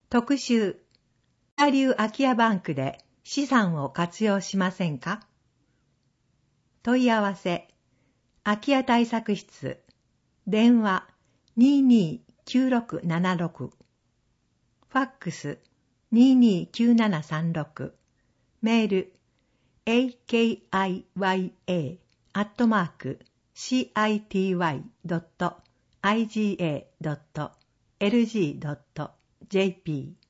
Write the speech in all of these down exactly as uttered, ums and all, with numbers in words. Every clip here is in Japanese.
特集、伊賀流空き家バンクで資産を活用しませんか？問い合わせ、空き家対策室、電話 にーにーきゅうろくななろく、ファックス にーにーきゅうななさんろく、メール エーケーアイワイエー アットマーク シーアイティーワイ ドット アイジーエー ドット エルジー ドット ジェーピー。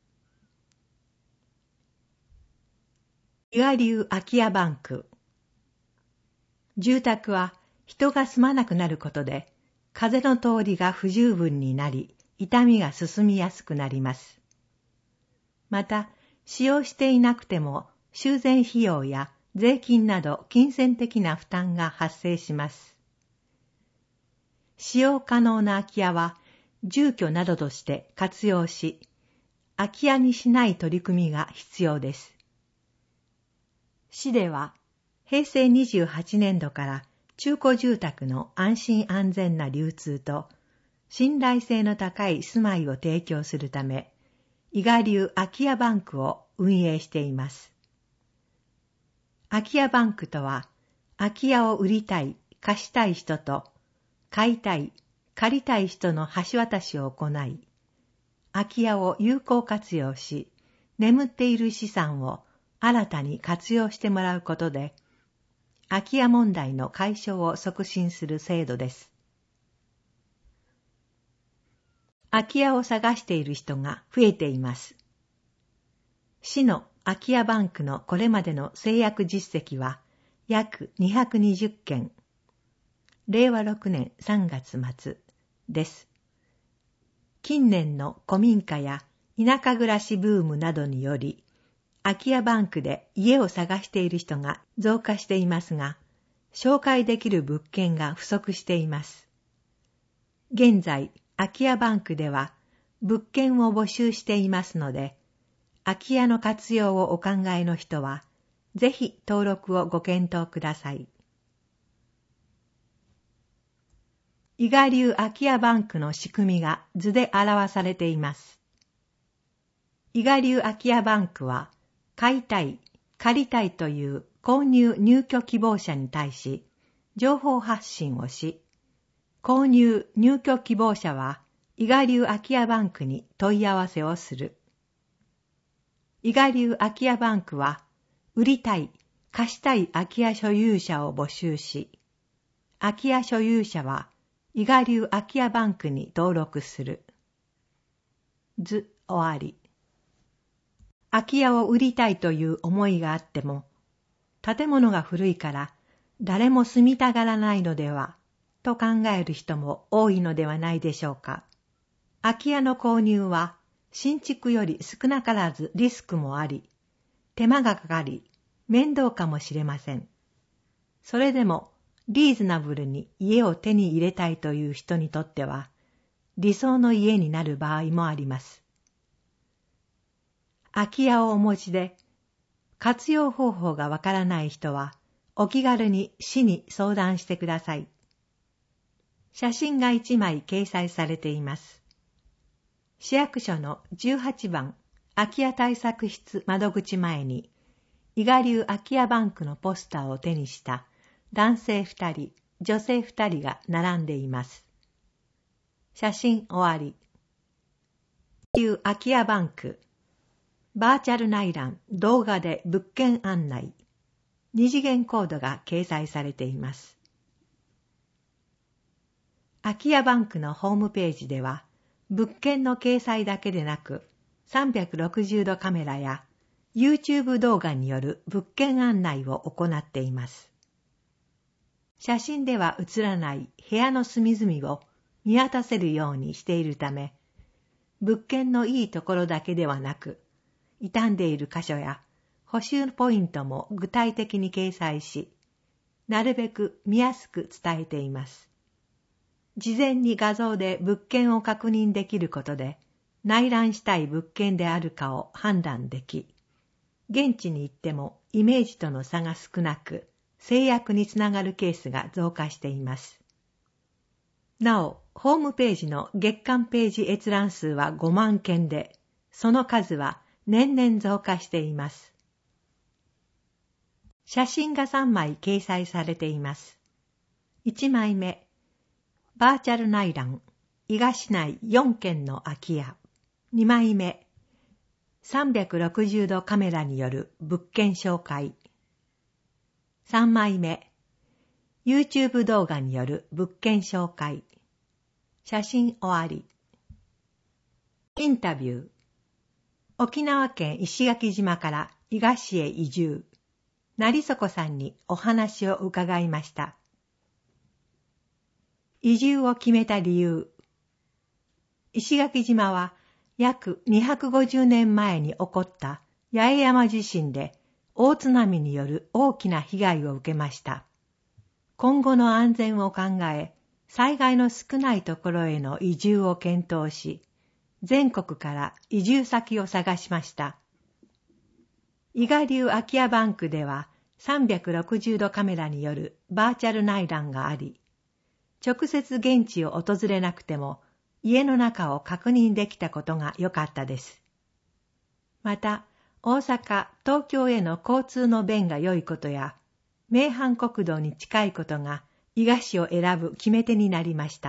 伊賀流空き家バンク。住宅は人が住まなくなることで、風の通りが不十分になり、傷みが進みやすくなります。また、使用していなくても、修繕費用や税金など金銭的な負担が発生します。使用可能な空き家は、住居などとして活用し、空き家にしない取り組みが必要です。市では、へいせいにじゅうはちねんどから中古住宅の安心安全な流通と信頼性の高い住まいを提供するため、伊賀流空き家バンクを運営しています。空き家バンクとは、空き家を売りたい、貸したい人と、買いたい、借りたい人の橋渡しを行い、空き家を有効活用し、眠っている資産を新たに活用してもらうことで、空き家問題の解消を促進する制度です。空き家を探している人が増えています。市の空き家バンクのこれまでの制約実績は約にひゃくにじゅっけん、れいわろくねんさんがつまつです。近年の古民家や田舎暮らしブームなどにより、空き家バンクで家を探している人が増加していますが、紹介できる物件が不足しています。現在、空き家バンクでは物件を募集していますので、空き家の活用をお考えの人は、ぜひ登録をご検討ください。伊賀流空き家バンクの仕組みが図で表されています。伊賀流空き家バンクは、買いたい、借りたいという購入入居希望者に対し、情報発信をし、購入入居希望者は、伊賀流空き家バンクに問い合わせをする。伊賀流空き家バンクは、売りたい、貸したい空き家所有者を募集し、空き家所有者は、伊賀流空き家バンクに登録する。図終わり。空き家を売りたいという思いがあっても、建物が古いから誰も住みたがらないのでは、と考える人も多いのではないでしょうか。空き家の購入は新築より少なからずリスクもあり、手間がかかり、面倒かもしれません。それでもリーズナブルに家を手に入れたいという人にとっては、理想の家になる場合もあります。空き家をお持ちで、活用方法がわからない人は、お気軽に市に相談してください。写真がいちまい掲載されています。市役所のじゅうはちばん空き家対策室窓口前に、伊賀流空き家バンクのポスターを手にした男性ふたり、女性ふたりが並んでいます。写真終わり。伊賀流空き家バンクバーチャル内覧、動画で物件案内、二次元コードが掲載されています。空き家バンクのホームページでは、物件の掲載だけでなく、さんびゃくろくじゅうどカメラや YouTube 動画による物件案内を行っています。写真では映らない部屋の隅々を見渡せるようにしているため、物件のいいところだけではなく、傷んでいる箇所や補修ポイントも具体的に掲載し、なるべく見やすく伝えています。事前に画像で物件を確認できることで、内覧したい物件であるかを判断でき、現地に行ってもイメージとの差が少なく、制約につながるケースが増加しています。なお、ホームページの月間ページ閲覧数はごまんけんで、 その数は年々増加しています。写真がさんまい掲載されています。いちまいめ、バーチャル内覧、伊賀市内よんけんの空き家。にまいめ、さんびゃくろくじゅうどカメラによる物件紹介。さんまいめ、YouTube 動画による物件紹介。写真終わり。インタビュー。沖縄県石垣島から伊賀市へ移住。成底さんにお話を伺いました。移住を決めた理由。石垣島は約にひゃくごじゅうねんまえに起こった八重山地震で大津波による大きな被害を受けました。今後の安全を考え、災害の少ないところへの移住を検討し、全国から移住先を探しました。伊賀流空き家バンクではさんびゃくろくじゅうどカメラによるバーチャル内覧があり、直接現地を訪れなくても家の中を確認できたことが良かったです。また、大阪、東京への交通の便が良いことや、名阪国道に近いことが伊賀市を選ぶ決め手になりました。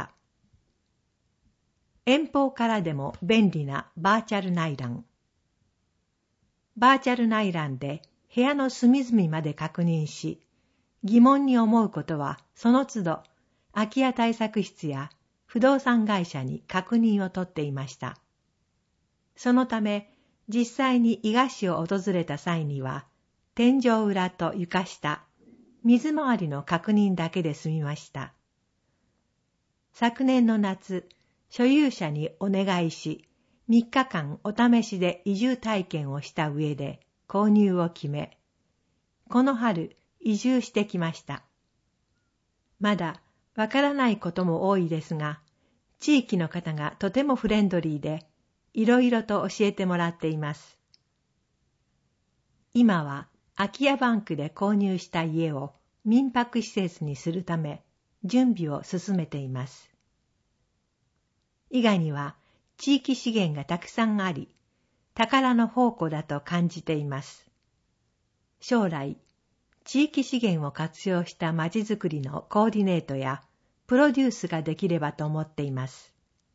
遠方からでも便利なバーチャル内覧。バーチャル内覧で部屋の隅々まで確認し、疑問に思うことはその都度空き家対策室や不動産会社に確認を取っていました。そのため、実際に伊賀市を訪れた際には、天井裏と床下、水回りの確認だけで済みました。昨年の夏、所有者にお願いし、みっかかんお試しで移住体験をした上で購入を決め、この春移住してきました。まだわからないことも多いですが、地域の方がとてもフレンドリーで、いろいろと教えてもらっています。今は空き家バンクで購入した家を民泊施設にするため、準備を進めています。伊賀には地域資源がたくさんあり、宝の宝庫だと感じています。将来、地域資源を活用したまちづくりのコーディネートやプロデュースができればと思っています。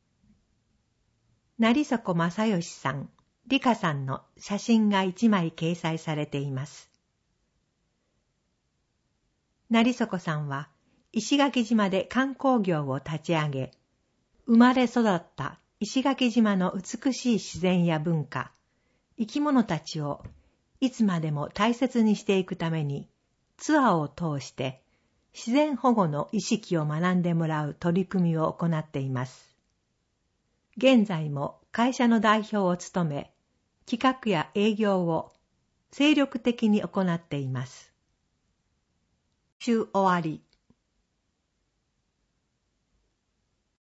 成底正義さん、理香さんの写真がいちまい掲載されています。成底さんは石垣島で観光業を立ち上げ、生まれ育った石垣島の美しい自然や文化、生き物たちをいつまでも大切にしていくために、ツアーを通して自然保護の意識を学んでもらう取り組みを行っています。現在も会社の代表を務め、企画や営業を精力的に行っています。週終わり。